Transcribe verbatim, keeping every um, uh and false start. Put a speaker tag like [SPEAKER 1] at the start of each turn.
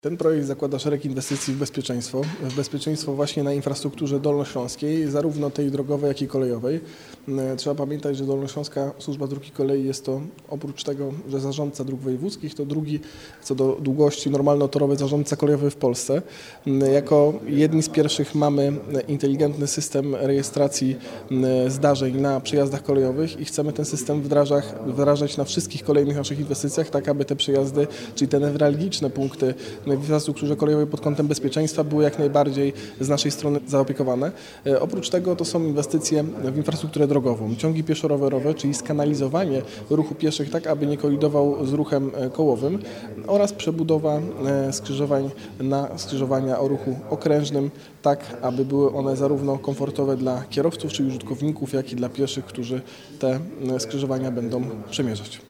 [SPEAKER 1] Ten projekt zakłada szereg inwestycji w bezpieczeństwo, w bezpieczeństwo właśnie na infrastrukturze dolnośląskiej, zarówno tej drogowej, jak i kolejowej. Trzeba pamiętać, że Dolnośląska Służba Dróg i Kolei jest to, oprócz tego, że zarządca dróg wojewódzkich, to drugi co do długości normalnotorowy zarządca kolejowy w Polsce. Jako jedni z pierwszych mamy inteligentny system rejestracji zdarzeń na przejazdach kolejowych i chcemy ten system wdrażać, wdrażać na wszystkich kolejnych naszych inwestycjach, tak aby te przejazdy, czyli te newralgiczne punkty w infrastrukturze kolejowej pod kątem bezpieczeństwa były jak najbardziej z naszej strony zaopiekowane. E, oprócz tego to są inwestycje w infrastrukturę drogową, ciągi pieszo-rowerowe, czyli skanalizowanie ruchu pieszych tak, aby nie kolidował z ruchem kołowym oraz przebudowa e, skrzyżowań na skrzyżowania o ruchu okrężnym, tak aby były one zarówno komfortowe dla kierowców, czyli użytkowników, jak i dla pieszych, którzy te skrzyżowania będą przemierzać.